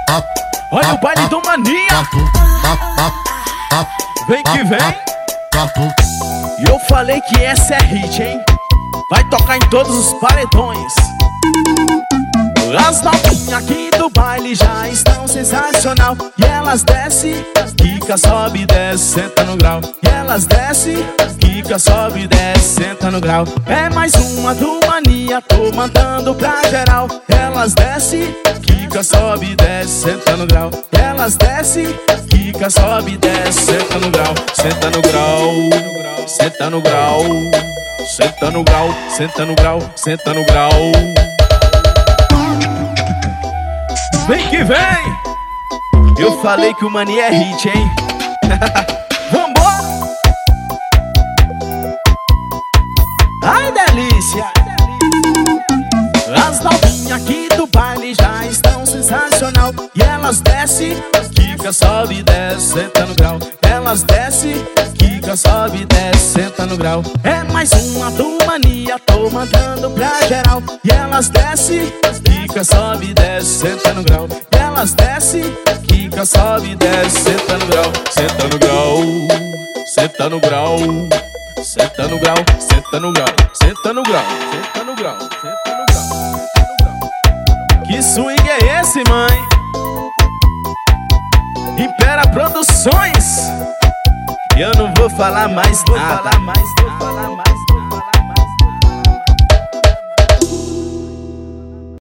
Olha o baile do Mania. Vem que vem. E eu falei que essa é hit, hein? Vai tocar em todos os paredões. As novinhas aqui do baile já estão sensacional. E elas desce, quica, sobe, desce, senta no grau. E elas desce, quica, sobe, desce, senta no grau. É mais uma do Mania, tô mandando pra geral. Elas desce, quica, sobe, desce, senta no grau. Elas desce, quica, sobe, desce, senta no grau. Senta no grau, senta no grau, senta no grau, senta no grau, senta no grau. Vem que vem! Eu falei que o Mania é hit, hein? Vambora! Ai, delícia! As novinhas aqui do baile já estão sensacional. E elas desce, quica, sobe, desce, senta no grau. Elas desce, quica, sobe, desce, senta no grau. É mais uma do Mania, tô mandando pra geral. E elas desce, quica, sobe, desce, senta no grau. Elas desce, quica, sobe, desce, senta no grau. Senta no grau, senta no grau, senta no grau, senta no grau, senta no grau, senta no grau, senta no grau. Que swing é esse, mãe? Impera Produções. Eu não vou falar mais nada.